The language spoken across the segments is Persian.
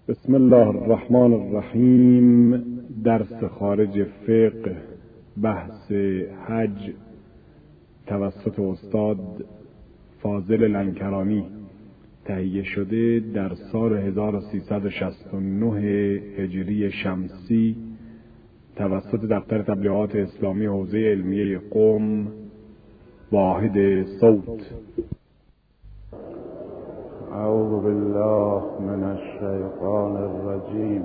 بسم الله الرحمن الرحیم. درس خارج فقه، بحث حج توسط استاد فاضل لنکرانی تهیه شده در سال 1369 هجری شمسی توسط دفتر تبلیغات اسلامی حوزه علمیه قم، واحد صوت. اعوذ بالله من الشیطان الرجیم.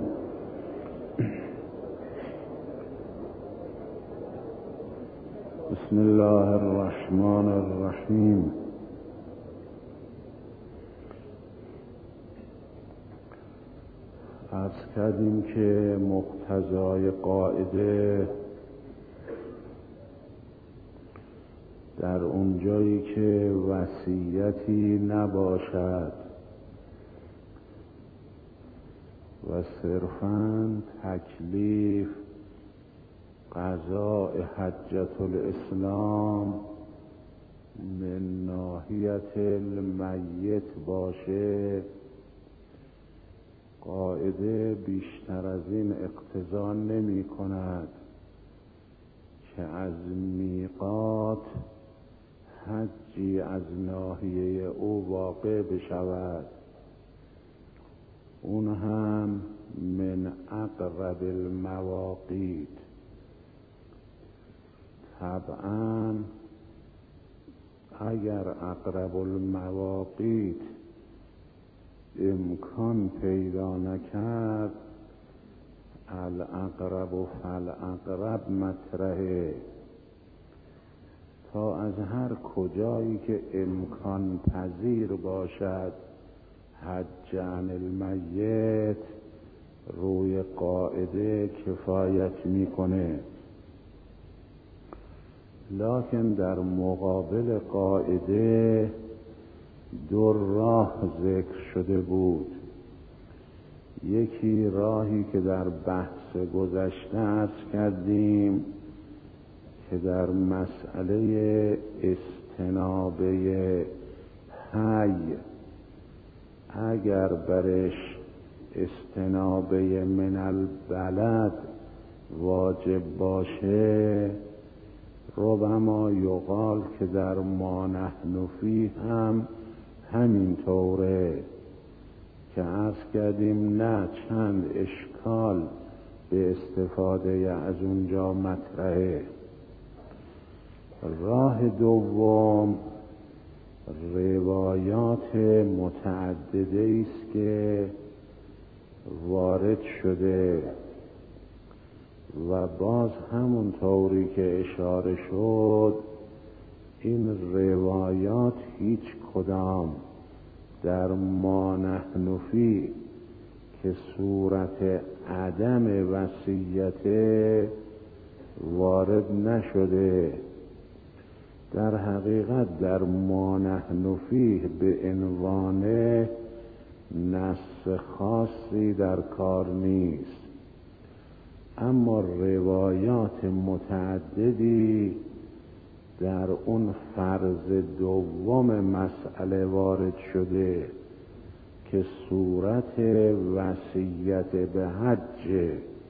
بسم الله الرحمن الرحیم. عرض کردیم که مقتضای قاعده در اونجایی که وصیتی نباشد و صرفاً تکلیف قضاء حجة الاسلام من ناحیت المیت باشه، قاعده بیشتر از این اقتضا نمی کند که از میقات حجی از ناحیه او واقع بشود، اون هم من اقرب المواقیت. طبعا اگر اقرب المواقیت امکان پیدا نکرد، الاقرب فالاقرب مطرحه، تا از هر کجایی که امکان پذیر باشد حج عن المیت روی قاعده کفایت میکنه. لکن در مقابل قاعده دو راه ذکر شده بود. یکی راهی که در بحث گذشته عرض کردیم که در مسئله استنابه حی اگر برش استنابه من البلد واجب باشه، ربما یقال که در ما نحن فیه هم همین طوره که عرض کردیم نه، چند اشکال به استفاده از اونجا مطرحه. راه دوم روایات متعدده است که وارد شده و باز همون طوری که اشاره شد، این روایات هیچ کدام در ما نحن فیه که صورت عدم وصیت وارد نشده. در حقیقت در ما نحن فیه به عنوان نص خاصی در کار نیست، اما روایات متعددی در اون فرض دوم مسئله وارد شده که صورت وصیت به حج.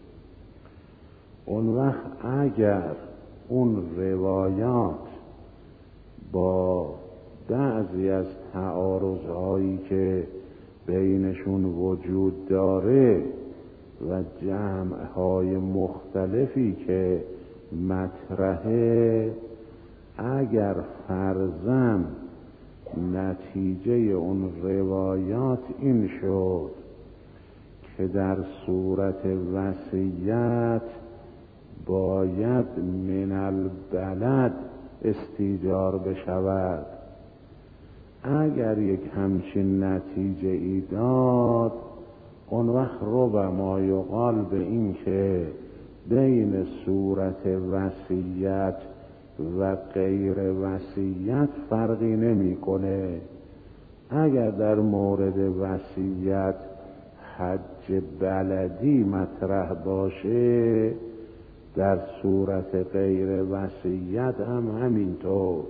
اون وقت اگر اون روایات با بعضی از تعارضهایی که بینشون وجود داره و جمعهای مختلفی که مطرحه، اگر فرضاً نتیجه اون روایات این شد که در صورت وصیت باید من البلد استیجار بشود، اگر یک همچین نتیجه ای داد، اون وقت ربما یقال به این که بین صورت وصیت و غیر وصیت فرقی نمیکنه. اگر در مورد وصیت حج بلدی مطرح باشه، در صورت غیر وصیت هم همینطور.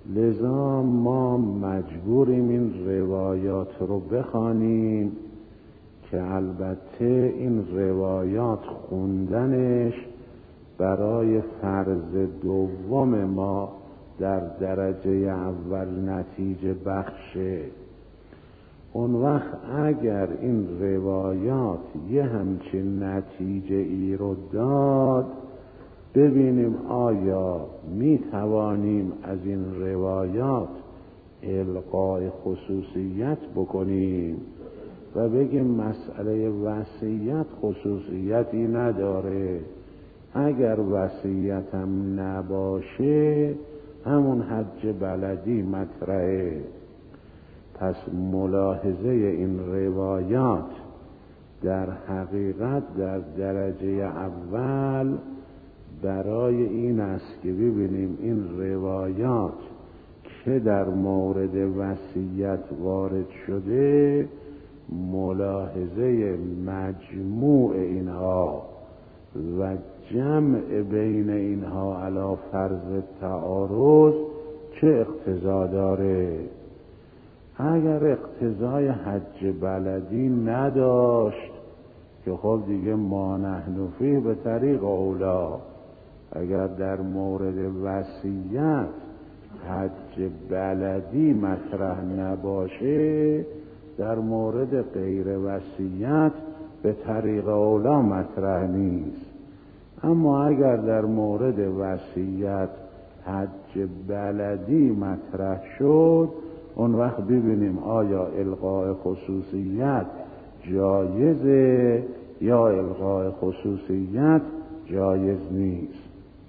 لذا ما مجبوریم این روایات رو بخوانیم که البته این روایات خوندنش برای فرض دوم ما در درجه اول نتیجه بخشه. اون وقت اگر این روایات یه همچین نتیجه ای رو داد، ببینیم آیا می توانیم از این روایات القای خصوصیت بکنیم و بگیم مسئله وصیت خصوصیتی نداره، اگر وصیت هم نباشه همون حج بلدی مطرحه. پس ملاحظه این روایات در حقیقت در درجه اول برای این است که ببینیم این روایات که در مورد وصیت وارد شده ملاحظه مجموع اینها و جمع بین اینها علی فرض تعارض چه اقتضا داره. اگر اقتضای حج بلدی نداشت که خب دیگه ما نحن فیه به طریق اولا، اگر در مورد وصیت حج بلدی مطرح نباشه، در مورد غیر وصیت به طریق اولا مطرح نیست. اما اگر در مورد وصیت حج بلدی مطرح شد، اون وقت ببینیم آیا الغاء خصوصیت جایزه یا الغاء خصوصیت جایز نیست.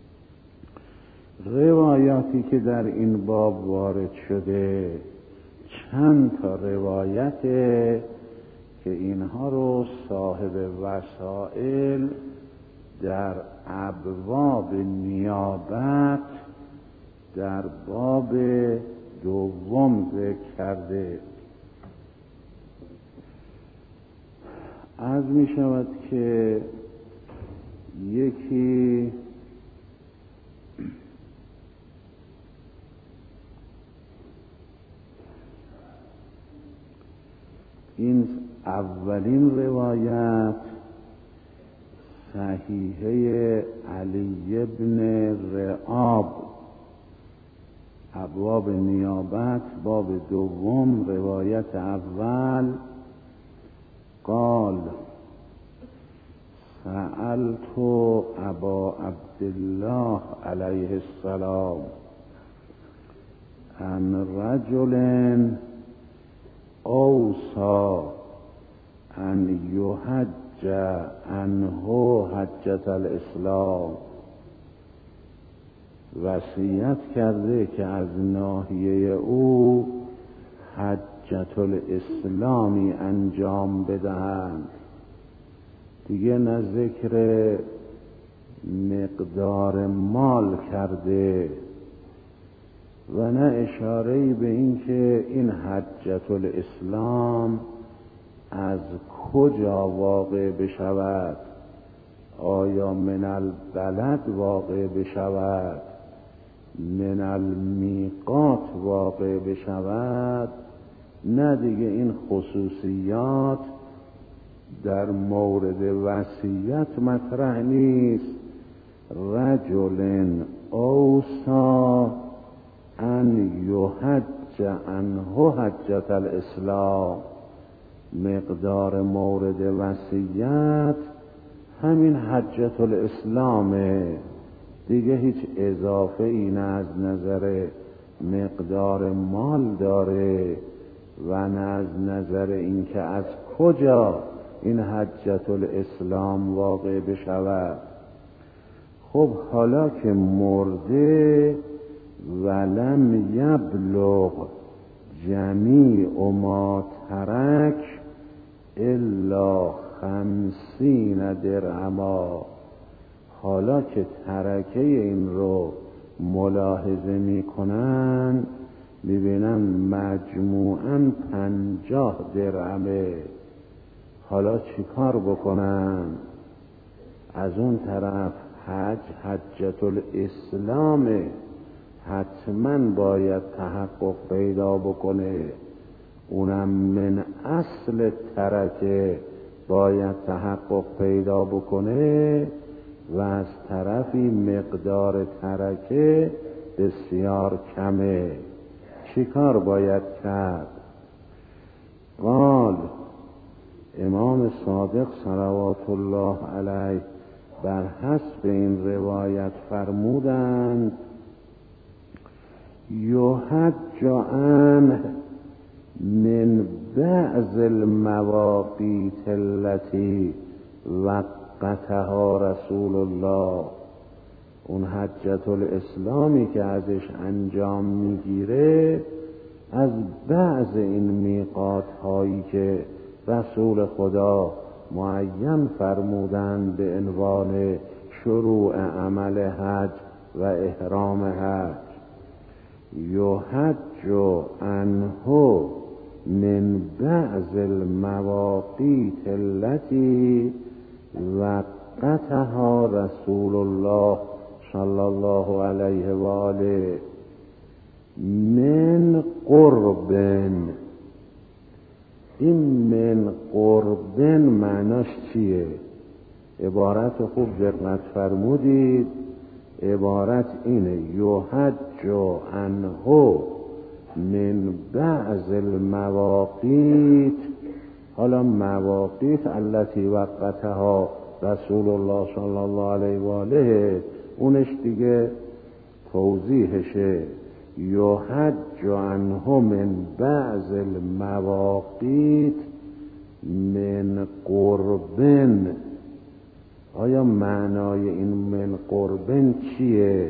روایاتی که در این باب وارد شده چند تا روایته که اینها رو صاحب وسائل در ابواب نیابت در باب دوم ذکر کرده. عرض می شود که یکی این اولین روایت صحیحه علی بن رعاب، ابواب نیابت باب دوم روایت اول، قال سألت ابا عبدالله علیه السلام عن رجل اوصى ان یحج عنه حجة الاسلام، وصیت کرده که از ناحیه او حجة الاسلامی انجام بدهند. دیگه نه ذکر مقدار مال کرده و نه اشاره‌ای به این که این حجة الاسلام از کجا واقع بشود، آیا من البلد واقع بشود، من المیقات واقع بشود، نه دیگه این خصوصیات در مورد وصیت مطرح نیست. رجل اوصى ان یحج عنه حجة الاسلام، مقدار مورد وصیت همین حجة الاسلامه، دیگه هیچ اضافه ای نه از نظر مقدار مال داره و نه از نظر اینکه از کجا این حجة الاسلام واقع بشود. خب حالا که مرده ولم یبلغ جمیع ما ترک الا 50 درهما، حالا که ترکه این رو ملاحظه می کنن میبینن مجموعاً 50 درهمه. حالا چی کار بکنن؟ از اون طرف حجة الاسلامه، حتما باید تحقق پیدا بکنه، اونم من اصل ترکه باید تحقق پیدا بکنه و از طرفی مقدار ترکه بسیار کمه. چی کار باید کرد؟ قال امام صادق صلوات الله علیه بر حسب این روایت فرمودند یحج عنه من بعض المواقیت التي وقتها رسول الله. اون حجة الاسلامی که ازش انجام میگیره از بعض این میقات هایی که رسول خدا معین فرمودند به عنوان شروع عمل حج و احرام حج. یحج عنه من بعض المواقیت التي وقتها رسول الله صلی الله علیه و آله من قربن. این من قربن معناش چیه؟ عبارت خوب دقت فرمودید. عبارت اینه یحج عنه من بعض المواقیت. حالا مواقیت التي وقتها رسول الله صلی الله علیه و آله اونش دیگه توضیحشه. یحج عنه من بعض المواقیت من قربن. آیا معنای این من قربن چیه؟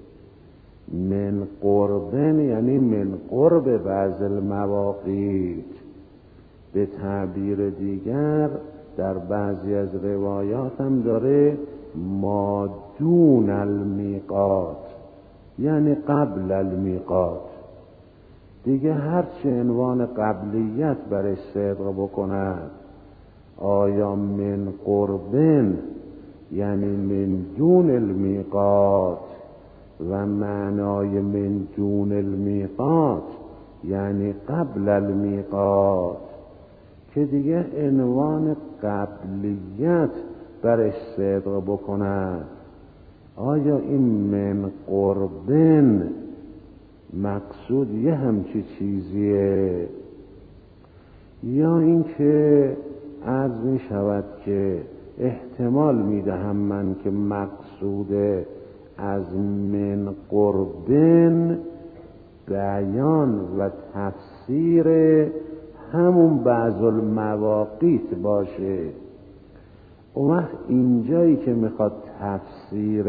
من قربن یعنی من قرب بعض المواقیت. به تعبیر دیگر در بعضی از روایات هم داره ما دون المیقات، یعنی قبل المیقات. دیگه هرچه عنوان قبلیت برای صدق بکند، آیا من قربن یعنی من دون المیقات و معنای من دون المیقات یعنی قبل المیقات، که دیگه عنوان قبلیت برای صدق بکند. آیا این من قربن مقصود یه همچی چیزیه، یا اینکه عرض می شود که احتمال می دهم من که مقصود از من قربن بیان و تفسیر همون بعض المواقیت باشه. اون وقت اینجایی که میخواد تفسیر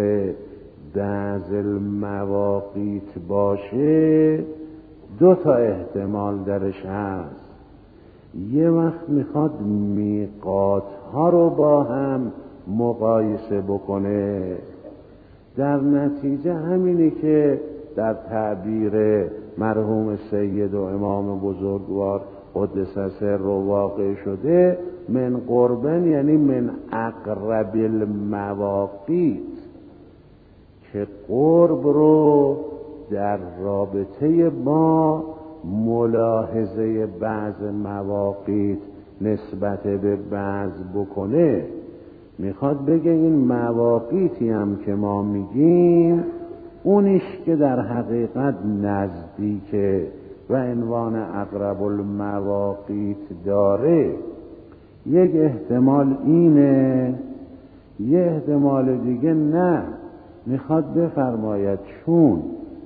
بعض المواقیت باشه دو تا احتمال درش هست. یه وقت میخواد میقات ها رو با هم مقایسه بکنه، در نتیجه همینی که در تعبیر مرحوم سید و امام بزرگوار قدس سره واقع شده، من قربن یعنی من اقرب المواقیت، که قرب رو در رابطه با ملاحظه بعض مواقیت نسبت به بعض بکنه. میخواد بگه این مواقیتی هم که ما میگیم اونیش که در حقیقت نزدیکه و عنوان اقرب المواقیت داره. یک احتمال اینه، یه احتمال دیگه نه، میخواد بفرماید چون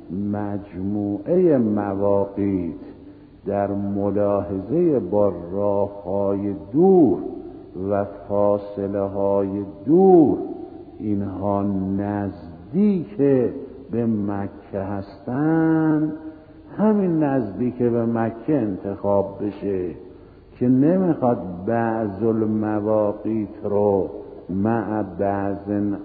مجموعه مواقیت در ملاحظه با راه‌های دور و فاصله های دور اینها نزدیک به مکه هستند، همین نزدیک به مکه انتخاب بشه که نمیخواد بعض المواقیت رو مع بعض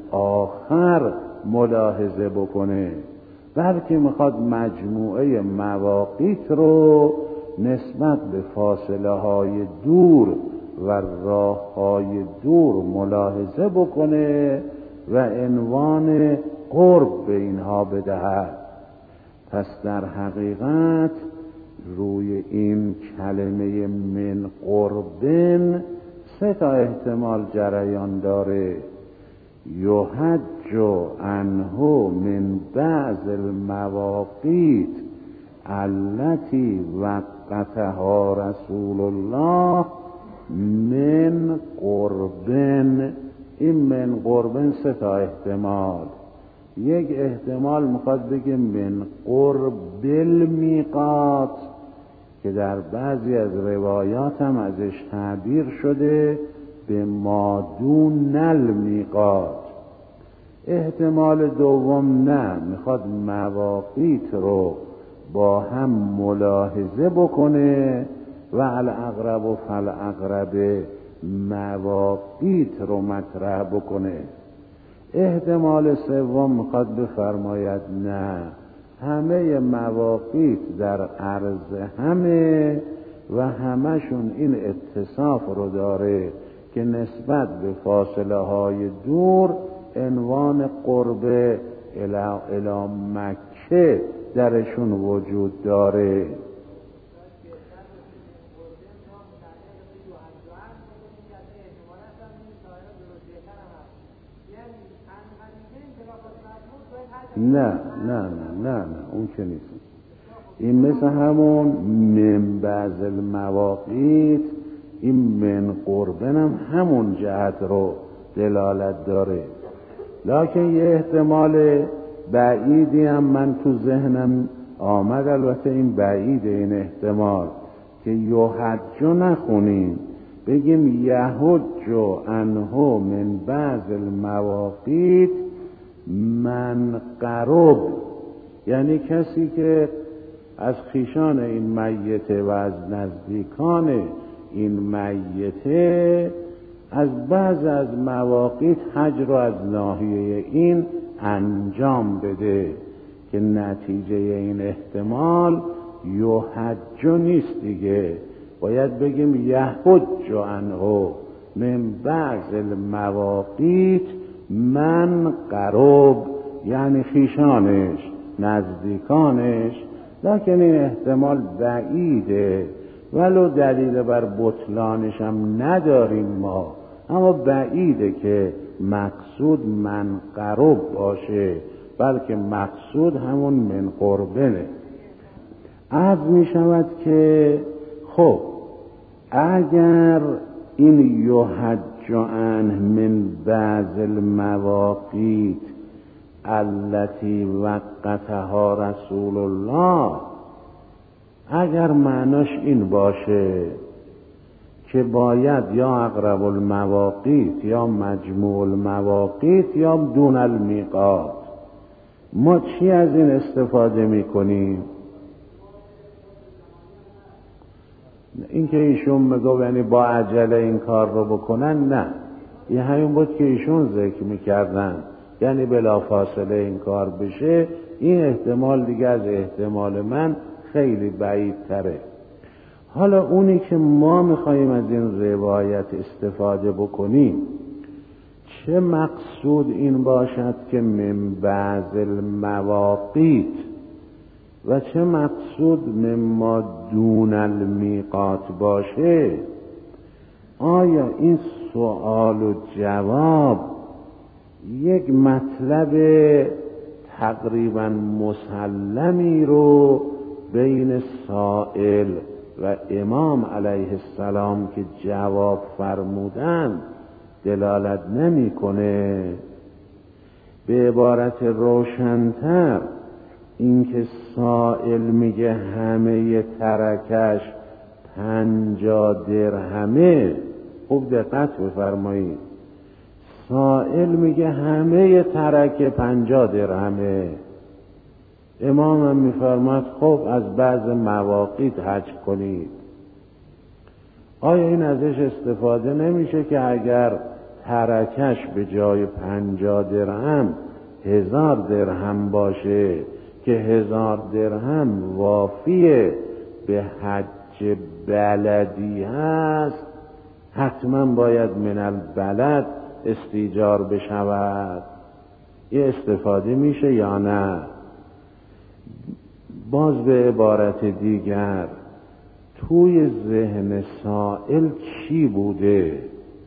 آخر ملاحظه بکنه، بلکه میخواد مجموعه مواقیت رو نسبت به فاصله های دور و راه های دور ملاحظه بکنه و عنوان قرب به اینها بدهد. پس در حقیقت روی این کلمه من قربن 3 احتمال جریان داره. یحج عنه من بعض المواقیت التي وقتها رسول الله من قربن. این من قربن 3 احتمال. یک احتمال میخواد بگه من قرب المیقات که در بعضی از روایات هم ازش تعبیر شده به مادون المیقات. احتمال دوم نه، میخواد مواقیت رو با هم ملاحظه بکنه و الاقرب فالاقرب مواقیت رو مطرح بکنه. احتمال سوم میخواد بفرماید نه، همه مواقیت در عرض همه و همشون این اتصاف رو داره که نسبت به فاصله های دور عنوان قرب الی مکه درشون وجود داره. نه اون که نیست. این مثل همون من بعض المواقیت، این من قربن هم همون جهت رو دلالت داره. لکن یه احتمال بعیدی هم من تو ذهنم آمد، البته این بعید این احتمال که یحج نخونیم، بگیم یحج عنه من بعض المواقیت من قرب، یعنی کسی که از خویشان این میته و از نزدیکان این میته از بعض از مواقیت حج رو از ناحیه این انجام بده، که نتیجه این احتمال یحج نیست دیگه، باید بگیم یحج عنه من بعض المواقیت من قرب، یعنی خویشانش نزدیکانش. لکن این احتمال بعیده، ولو دلیل بر بطلانش هم نداریم ما، اما بعیده که مقصود من قرب باشه، بلکه مقصود همون من قربنه. عرض می شود که خب اگر این یحج عنه من بعض المواقیت التي وقتها رسول الله، اگر معناش این باشه که باید یا اقرب المواقیت یا مجموع المواقیت یا دون المیقات، ما چی از این استفاده میکنیم؟ این که ایشون میگو یعنی با عجله این کار رو بکنن، نه، این همین بود که ایشون ذکر میکردن، یعنی بلا فاصله این کار بشه. این احتمال دیگه از احتمال من خیلی بعید تره. حالا اونی که ما میخواییم از این روایت استفاده بکنیم، چه مقصود این باشد که من بعض المواقیت و چه مقصود مما دون المیقات باشه؟ آیا این سوال و جواب یک مطلب تقریبا مسلمی رو بین سائل و امام علیه السلام که جواب فرمودن دلالت نمیکنه؟ به عبارت روشن‌تر، اینکه سائل میگه همه ترکش 50 درهمه، خوب دقت بفرمایید، سائل میگه همه ترک 50 درهمه، امام هم میفرماد خب از بعض مواقیت حج کنید. آیا این ازش استفاده نمیشه که اگر ترکش به جای 50 درهم 1000 درهم باشه که 1000 درهم وافیه به حج بلدی هست، حتما باید من البلد استیجار بشود؟ یه استفاده میشه یا نه؟ باز به عبارت دیگر، توی ذهن سائل چی بوده؟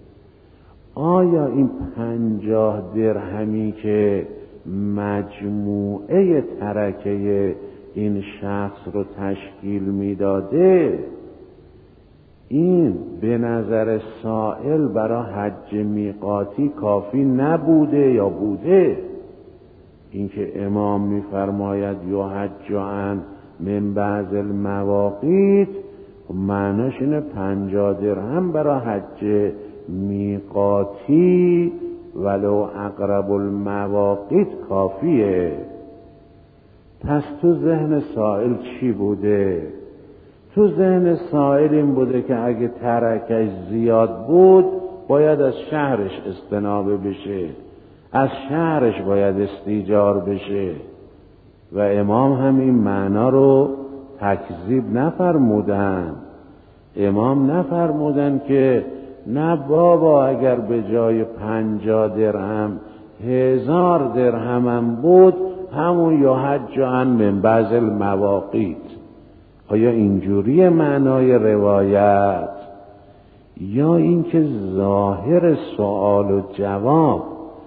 آیا این 50 درهمی که مجموعه ترکه این شخص رو تشکیل میداده، این به نظر سائل برای حج میقاتی کافی نبوده یا بوده؟ اینکه امام میفرماید یحج عن من بعض المواقیت، معناش اینه 50 درهم برای حج میقاتی ولو اقرب المواقیت کافیه. پس تو ذهن سائل چی بوده؟ تو ذهن سائل این بوده که اگه ترکش زیاد بود باید از شهرش استنابه بشه، از شهرش باید استیجار بشه. و امام هم این معنا رو تکذیب نفرمودن. امام نفرمودن که نه بابا اگر به جای 50 درهم 1000 درهمم بود همون یحج عن من بعض المواقیت. آیا اینجوری معنای روایت؟ یا اینکه ظاهر سوال و جواب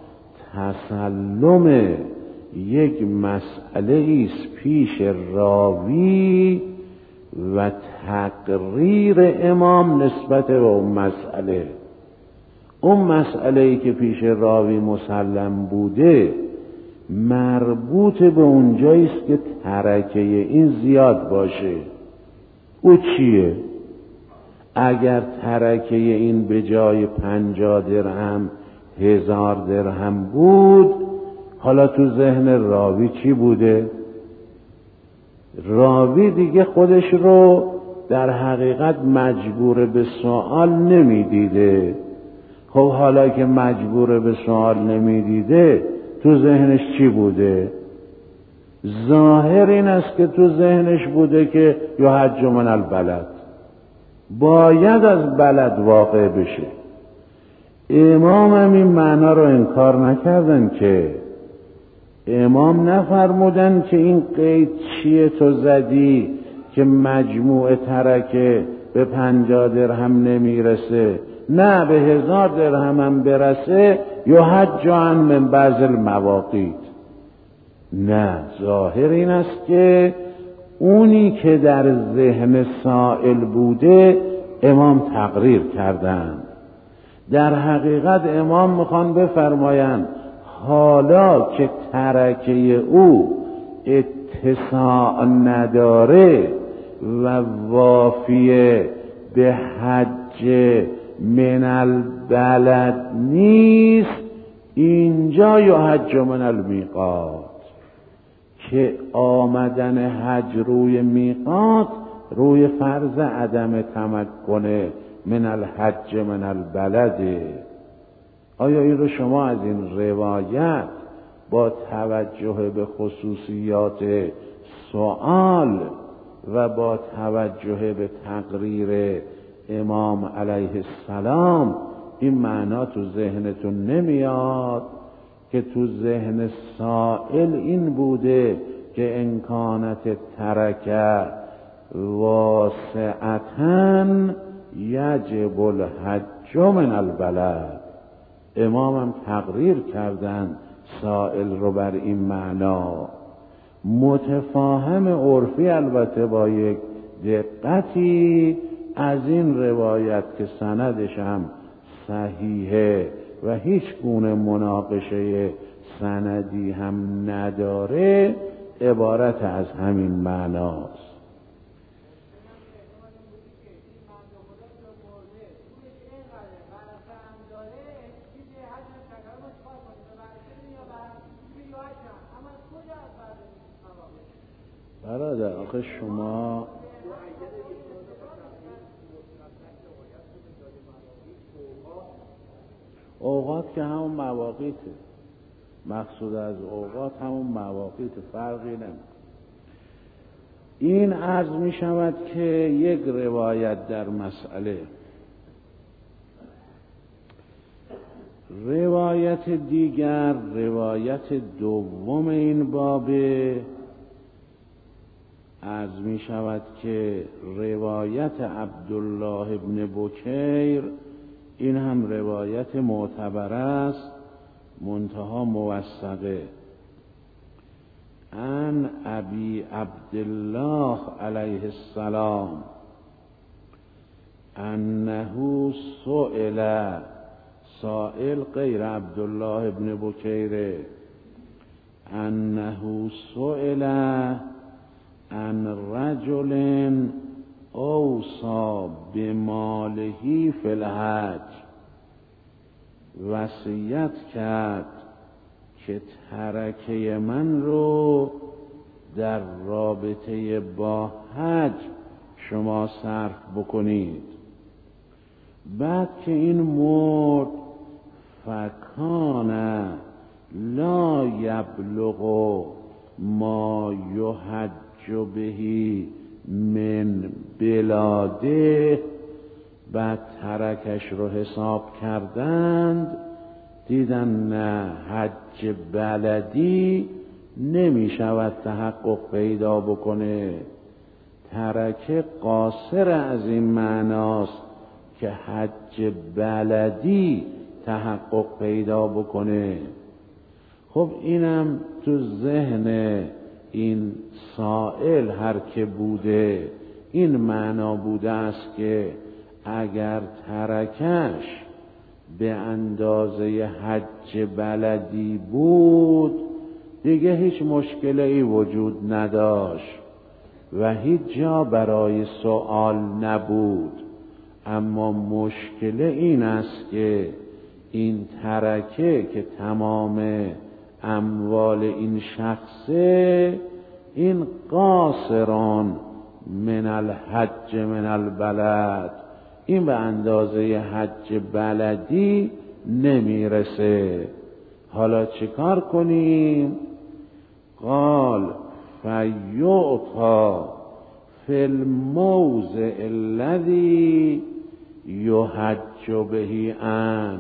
تسلم یک مسئله است پیش راوی و تقریر امام نسبت به اون مسئله. اون مسئله‌ای که پیش راوی مسلم بوده مربوط به اونجایی است که ترکه این زیاد باشه. او چیه؟ اگر ترکه این به جای 50 درهم 1000 درهم بود، حالا تو ذهن راوی چی بوده؟ راوی دیگه خودش رو در حقیقت مجبور به سوال نمیدیده. خب حالا که مجبور به سوال نمیدیده، تو ذهنش چی بوده؟ ظاهر این است که تو ذهنش بوده که یحج من البلد، باید از بلد واقع بشه. امام هم این معنا رو انکار نکردن که. امام نفرمودن که این قید چیه تو زدی که مجموع ترکه به 50 درهم نمیرسه، نه به 1000 درهم هم برسه یحج عن من بعض المواقیت. نه، ظاهر این است که اونی که در ذهن سائل بوده امام تقریر کردن. در حقیقت امام میخوان بفرمایند حالا که ترکه او اتساع نداره و وافیه به حج من البلد نیست، اینجا یحج من المیقات، که آمدن حج روی میقات روی فرض عدم تمکن من الحج من البلده. آیا این رو شما از این روایت با توجه به خصوصیات سوال و با توجه به تقریر امام علیه السلام این معنا تو ذهنتون نمیاد که تو ذهن سائل این بوده که امکانت ترکه واسعتن یجب الحج من البلد. امام هم تقریر کردن سائل رو بر این معنا. متفاهم عرفی البته با یک دقتی از این روایت که سندش هم صحیحه و هیچ گونه مناقشه سندی هم نداره، عبارت از همین معناست. برادر آخه شما اوقات که همون مواقیته، مقصود از اوقات همون مواقیت، فرقی نمیکنه. این عرض می شود که یک روایت در مسئله. روایت دیگر، روایت دوم این بابه، عرض می شود که روایت عبدالله ابن بکیر این هم روایت معتبر است، منتها موثقه. عن ابی عبدالله علیه السلام انه سئل، سائل غیر عبدالله ابن بکیره، انه سئل عن رجل اوصى بماله فی الحج، وصیت کرد که ترکه من رو در رابطه با حج شما صرف بکنید. بعد که این مرد، فکان لا یبلغ ما یحج بهی من بلاده، بعد ترکش رو حساب کردند، دیدن نه حج بلدی نمی شود تحقق پیدا بکنه، ترکه قاصر از این معناست که حج بلدی تحقق پیدا بکنه. خب اینم تو ذهن این سائل هر که بوده این معنا بوده است که اگر ترکش به اندازه حج بلدی بود دیگه هیچ مشکلی وجود نداشت و هیچ جا برای سوال نبود. اما مشکل این است که این ترکه که تمام اموال این شخصه، این قاصران من الحج من البلد، این به اندازه حج بلدی نمیرسه. حالا چیکار کنیم؟ قال فیعطا فی الموضع الذی یحج به عنه.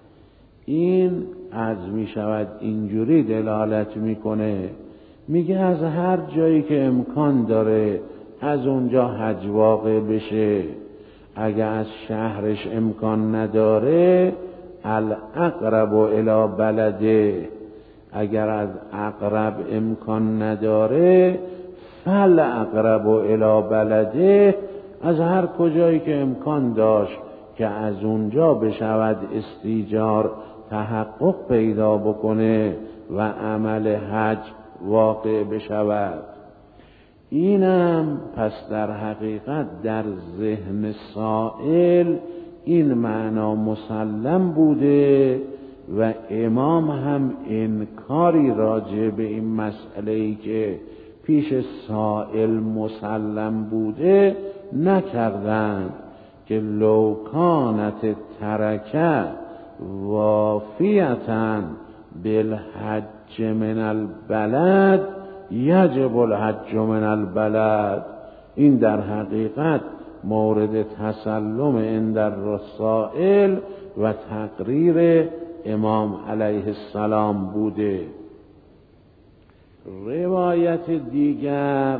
این از می شود اینجوری دلالت میکنه، میگه از هر جایی که امکان داره از اونجا حج واقع بشه. اگر از شهرش امکان نداره الاقرب الی بلده، اگر از اقرب امکان نداره فالاقرب الی بلده، از هر کجایی که امکان داشت که از اونجا بشود استیجار تحقق پیدا بکنه و عمل حج واقع بشود. اینم پس در حقیقت در ذهن سائل این معنا مسلم بوده و امام هم انکاری راجع به این مسئله‌ای که پیش سائل مسلم بوده نکردند که لو کانت ترکه وافیتاً بالحج من البلد یجب الحج من البلد. این در حقیقت مورد تسلم عند الرسائل و تقریر امام علیه السلام بوده. روایت دیگر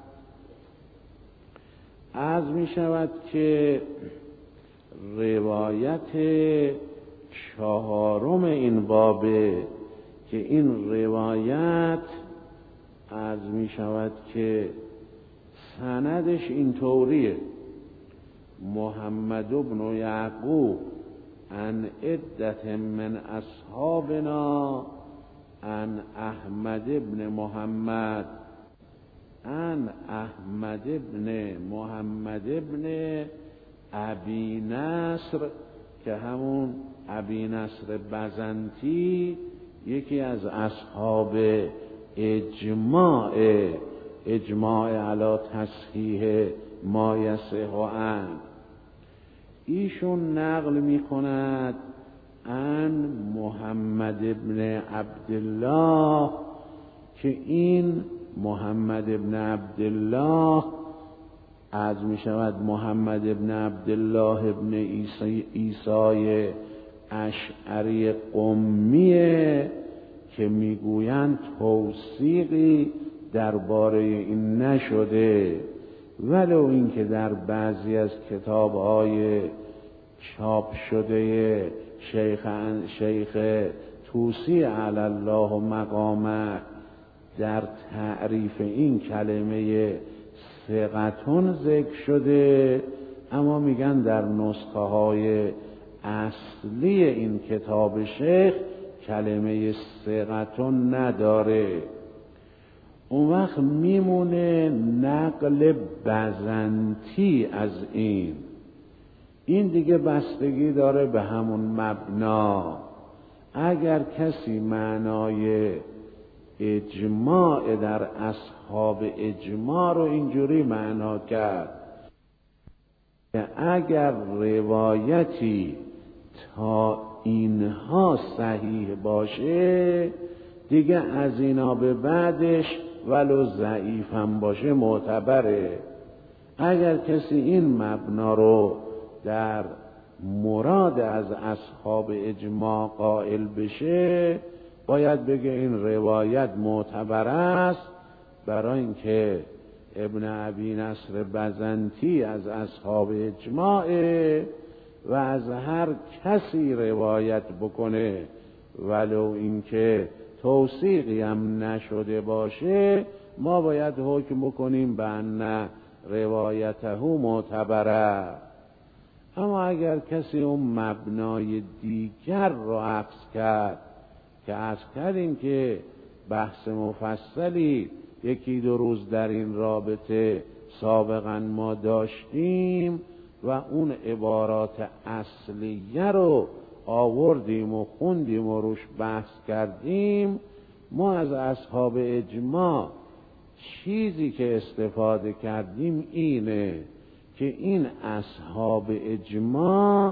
از می شود که روایت چهارم این بابه که این روایت از می شود که سندش این طوریه: محمد بن یعقوب عن عدت من اصحابنا عن احمد بن محمد عن احمد بن محمد بن ابی نصر، که همون ابی نصر بزنطی یکی از اصحاب اجماع علی تصحیح ما یصح عنه. ایشون نقل می کند عن محمد بن عبدالله که این محمد بن عبدالله از می شود محمد بن عبدالله بن عیسی اشعری قمیه که میگویند توثیقی درباره این نشده، ولو اینکه در بعضی از کتاب‌های چاپ شده شیخ طوسی علی الله مقامه در تعریف این کلمه ثقتون ذکر شده، اما میگن در نسخه های اصلی این کتاب شیخ کلمه ثقتون نداره. اون وقت میمونه نقل بزنطی از این دیگه بستگی داره به همون مبنا. اگر کسی معنای اجماع در اصحاب اجماع رو اینجوری معنا کرد که اگر روایتی تا اینها صحیح باشه دیگه از اینا به بعدش ولو ضعیف هم باشه معتبره. اگر کسی این مبنا رو در مراد از اصحاب اجماع قائل بشه باید بگه این روایت معتبر است، برای اینکه ابن ابی نصر بزنطی از اصحاب اجماعه و از هر کسی روایت بکنه ولو اینکه توثیقی هم نشده باشه ما باید حکم بکنیم به ان روایته معتبره. اما اگر کسی اون مبنای دیگر رو عکس کرد که عرض کردیم که بحث مفصلی یکی دو روز در این رابطه سابقا ما داشتیم و اون عبارات اصلیه رو آوردیم و خوندیم و روش بحث کردیم، ما از اصحاب اجماع چیزی که استفاده کردیم اینه که این اصحاب اجماع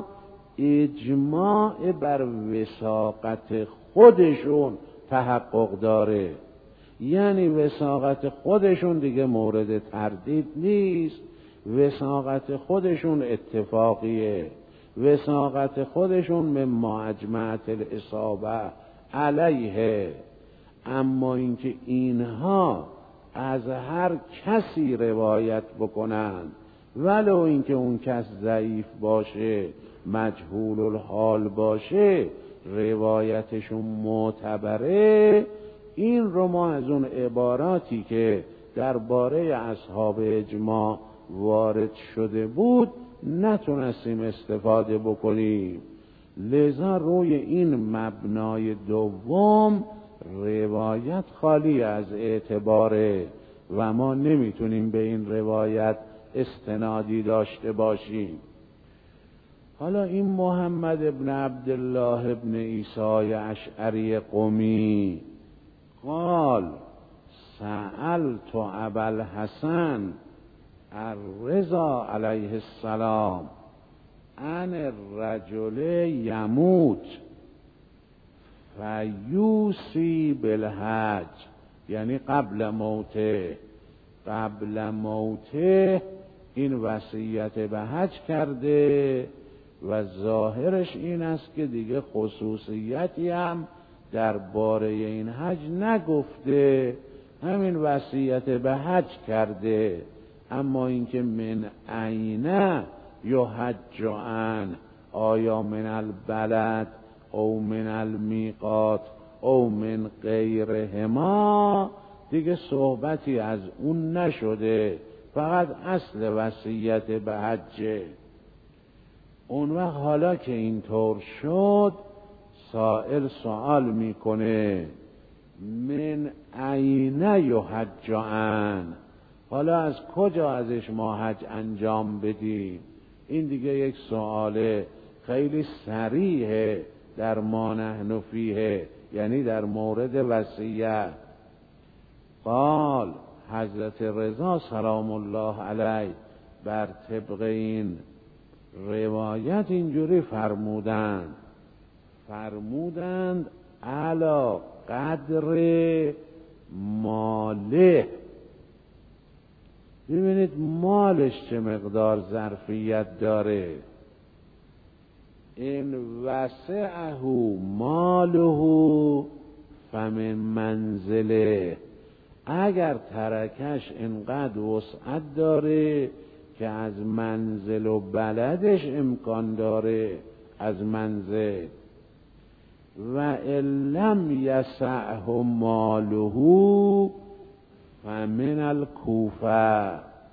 بر وثاقت خودشون تحقق داره، یعنی وثاقت خودشون دیگه مورد تردید نیست، وثاقت خودشون اتفاقیه، وثاقت خودشون مما اجمعت الاصابه علیه. اما اینکه اینها از هر کسی روایت بکنن ولو اینکه اون کس ضعیف باشه مجهول الحال باشه روایتشون معتبره، این رو ما از اون عباراتی که درباره اصحاب اجماع وارد شده بود نتونستیم استفاده بکنیم. لذا روی این مبنای دوم روایت خالی از اعتباره و ما نمیتونیم به این روایت استنادی داشته باشیم. حالا این محمد ابن عبدالله ابن عیسی اشعری قمی قال سألت ابا الحسن الرضا علیه السلام عن الرجل یموت فیوسی بالحج، یعنی قبل موته این وصیت به حج کرده و ظاهرش این است که دیگه خصوصیتی هم درباره این حج نگفته، همین وصیت به حج کرده. اما اینکه من عینه یحج عن، آیا من البلد او من المیقات او من غیرهما، دیگه صحبتی از اون نشده، فقط اصل وصیت به حجه. اون وقت حالا که اینطور شد سائل سوال میکنه من عینه یحج عن، حالا از کجا ازش ما حج انجام بدیم؟ این دیگه یک سوال خیلی صریحه در ما نحن فیه، یعنی در مورد وصیت. قال حضرت رضا سلام الله علیه بر طبق این روایت اینجوری فرمودند علی قدر ماله. ببینید مالش چه مقدار ظرفیت داره. این وسعه ماله فمن منزله، اگر ترکش انقدر وسعت داره که از منزل و بلدش امکان داره از منزل. و لم یسعه ماله فمن الکوفه،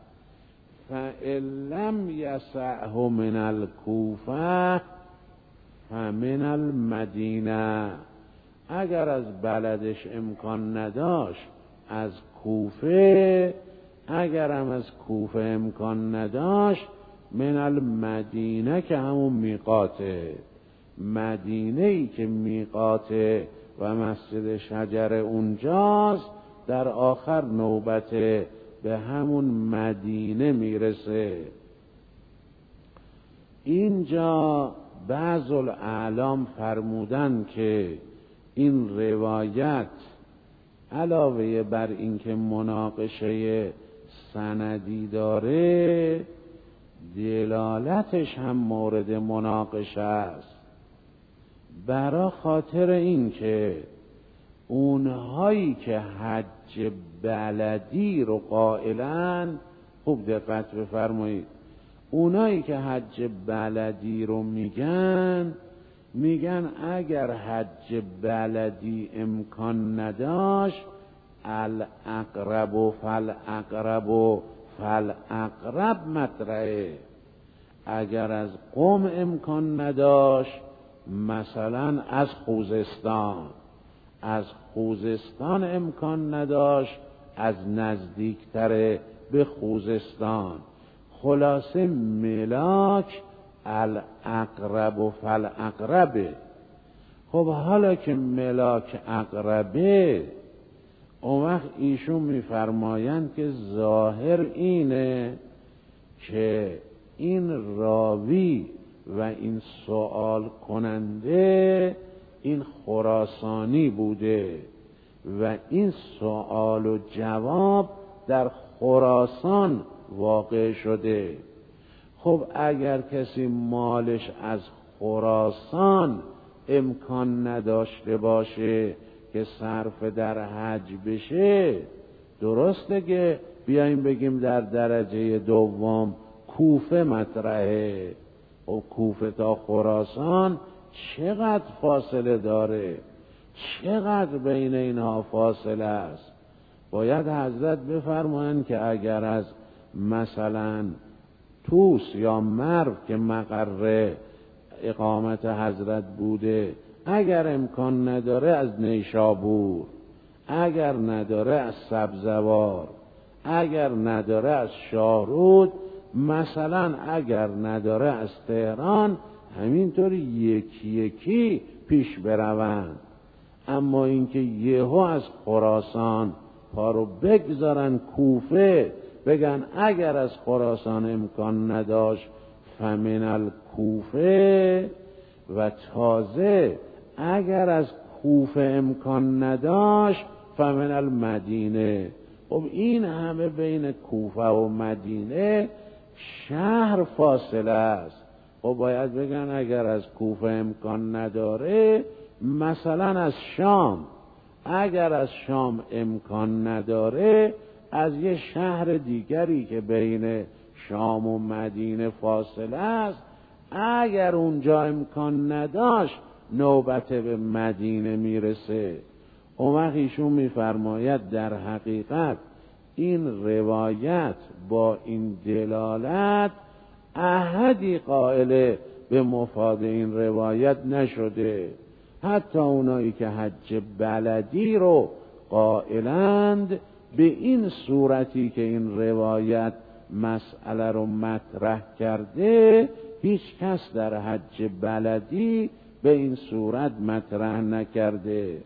فإن لم یسعه من الکوفه فمن المدینه. اگر از بلدش امکان نداشت از کوفه، اگرم از کوفه امکان نداشت من المدینه که همون میقاته، مدینه ای که میقاته و مسجد شجر اونجاست، در آخر نوبت به همون مدینه میرسه. اینجا بعض الاعلام فرمودن که این روایت علاوه بر اینکه مناقشه سندی داره، دلالتش هم مورد مناقشه است، برای خاطر اینکه اونهایی که حج بلدی رو قائلن، خوب دقت بفرمایید، اونایی که حج بلدی رو میگن اگر حج بلدی امکان نداشت الاقرب فالاقرب مطرحه. اگر از قم امکان نداشت، مثلا از خوزستان امکان نداشت، از نزدیکتر به خوزستان. خلاصه ملاک الاقرب فالاقربه. خب حالا که ملاک اقربه، اون وقت ایشون میفرمایند که ظاهر اینه که این راوی و این سوال کننده این خراسانی بوده و این سوال و جواب در خراسان واقع شده. خب اگر کسی مالش از خراسان امکان نداشته باشه که صرف در حج بشه، درسته که بیایم بگیم در درجه دوم کوفه مطرحه. و کوفه تا خراسان چقدر فاصله داره، چقدر بین اینها فاصله است. باید حضرت بفرمایند که اگر از مثلا توس یا مرو که مقر اقامت حضرت بوده، اگر امکان نداره از نیشابور، اگر نداره از سبزوار، اگر نداره از شاهرود، مثلا اگر نداره از تهران، همینطور یکی یکی پیش بروند. اما اینکه یهو از خراسان پا رو بگذارن کوفه، بگن اگر از خراسان امکان نداشت فمن الکوفه، و تازه اگر از کوفه امکان نداشت فمن المدینه. خب این همه بین کوفه و مدینه شهر فاصله است. خب باید بگن اگر از کوفه امکان نداره، مثلا از شام، اگر از شام امکان نداره، از یه شهر دیگری که بین شام و مدینه فاصله است، اگر اونجا امکان نداشت نوبت به مدینه میرسه. اون وقت ایشون میفرماید در حقیقت این روایت با این دلالت احدی قائل به مفاد این روایت نشده. حتی اونایی که حج بلدی رو قائلند، به این صورتی که این روایت مسئله رو مطرح کرده، هیچ کس در حج بلدی به این صورت مطرح نکرده.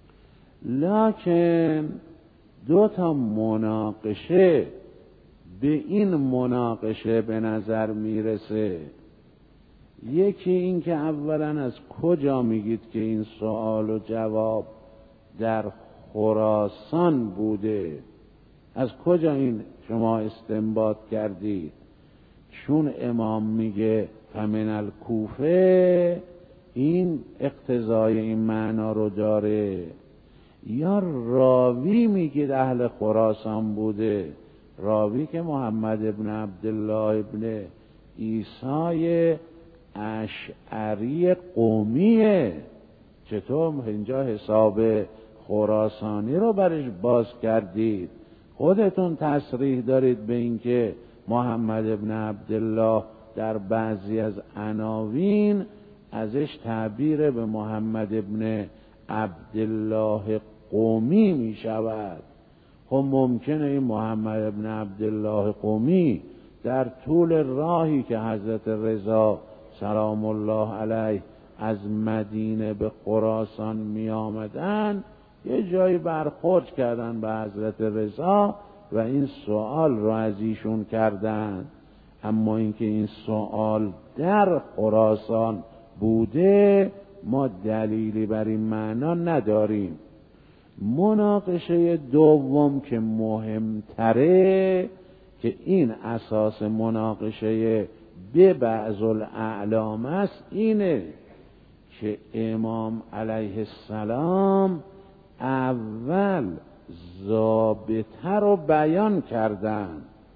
لکن دو تا مناقشه به این مناقشه به نظر میرسه. یکی این که اولا از کجا میگید که این سوال و جواب در خراسان بوده؟ از کجا این شما استنباط کردید؟ چون امام میگه فمن الکوفه، این اقتضای این معنا رو داره، یا راوی میگه اهل خراسان بوده، راوی که محمد ابن عبدالله ابن عیسی اشعری قومیه. چطور اینجا حساب خراسانی رو برش باز کردید؟ خودتون تصریح دارید به اینکه محمد ابن عبدالله در بعضی از عناوین ازش تعبیر به محمد ابن عبدالله قومی می شود. خب ممکنه این محمد ابن عبدالله قومی در طول راهی که حضرت رضا سلام الله علیه از مدینه به خراسان می آمدن یه جایی برخورد کردن به حضرت رضا و این سوال رو از ایشون کردن. اما اینکه این سوال در خراسان بوده ما دلیلی بر این معنا نداریم. مناقشه دوم که مهمتره که این اساس مناقشه به بعض الاعلام است اینه که امام علیه السلام اول ضابطه رو بیان کردن.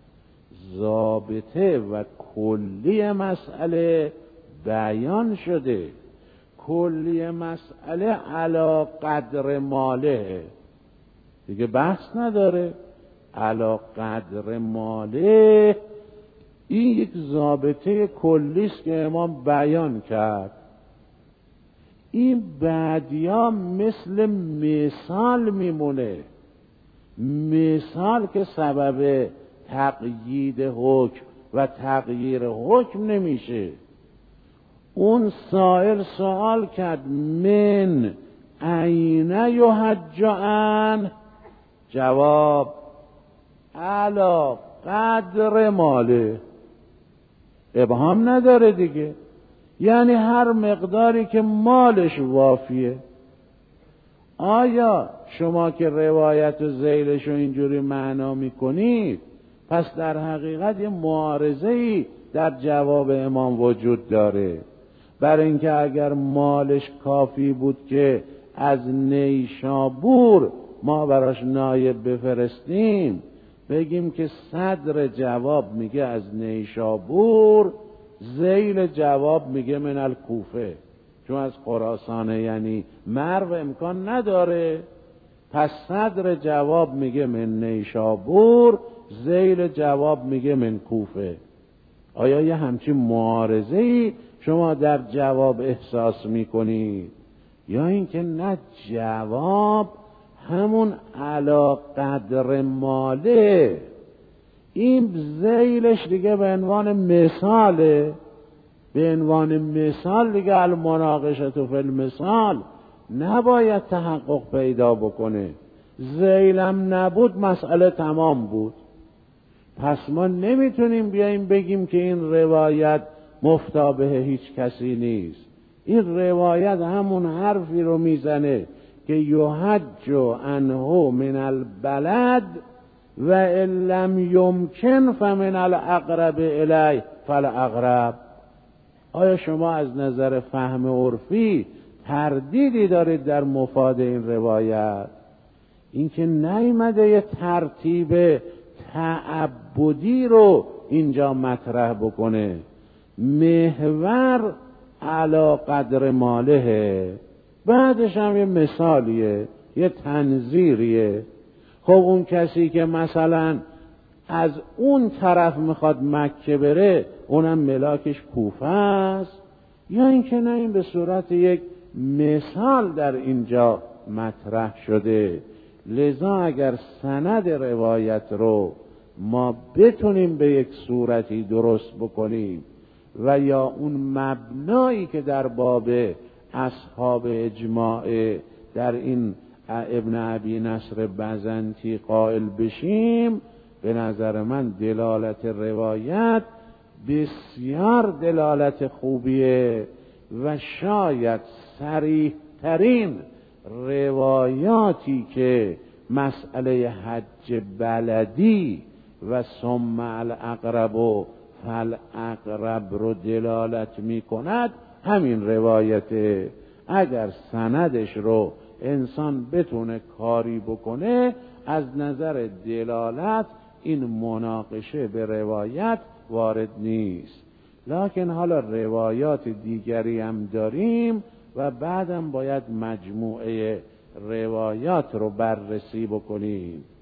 ضابطه و کلی مسئله بیان شده. کلی مسئله علی قدر ماله، دیگه بحث نداره. علی قدر ماله این یک ضابطه کلی است که امام بیان کرد. این بعدیا مثل مثال میمونه. مثال که سبب تقیید حکم و تغییر حکم نمیشه. اون سائل سوال کرد من این یحج عنه، جواب علی قدر ماله. ابهام نداره دیگه، یعنی هر مقداری که مالش وافیه. آیا شما که روایت و ذیلش رو اینجوری معنا میکنید پس در حقیقت یه معارضه‌ای در جواب امام وجود داره. برای اینکه اگر مالش کافی بود که از نیشابور ما براش نایب بفرستیم، بگیم که صدر جواب میگه از نیشابور، ذیل جواب میگه من الکوفه، چون از خراسانه یعنی مرو امکان نداره. پس صدر جواب میگه من نیشابور، ذیل جواب میگه من کوفه. آیا یه همچین معارضه‌ای شما در جواب احساس میکنید؟ یا اینکه نه، جواب همون علی قدر ماله. این ذیلش دیگه به عنوان مثاله، به عنوان مثال دیگه المناقشه فی المثال نباید تحقق پیدا بکنه. ذیلم نبود مسئله تمام بود. پس ما نمیتونیم بیاییم بگیم که این روایت مفتابه هیچ کسی نیست. این روایت همون حرفی رو میزنه که یحج عنه من البلد و ان لم یمکن فمن الاقرب الیه فالاقرب. آیا شما از نظر فهم عرفی تردیدی دارید در مفاد این روایت؟ اینکه نیامده یه ترتیب تعبدی رو اینجا مطرح بکنه. محور علی قدر ماله، بعدش هم یه مثالیه، یه تنظیریه. خب اون کسی که مثلا از اون طرف میخواد مکه بره، اونم ملاکش کوفه است. یا اینکه نه، این به صورت یک مثال در اینجا مطرح شده. لذا اگر سند روایت رو ما بتونیم به یک صورتی درست بکنیم و یا اون مبنایی که در باب اصحاب اجماع در این ابن ابی نصر بزنطی قائل بشیم، به نظر من دلالت روایت بسیار دلالت خوبیه و شاید صریح ترین روایاتی که مسئله حج بلدی و ثم الاقرب و فالاقرب رو دلالت می کند همین روایته. اگر سندش رو انسان بتونه کاری بکنه، از نظر دلالت این مناقشه به روایت وارد نیست. لکن حالا روایات دیگری هم داریم و بعدم باید مجموعه روایات رو بررسی بکنیم.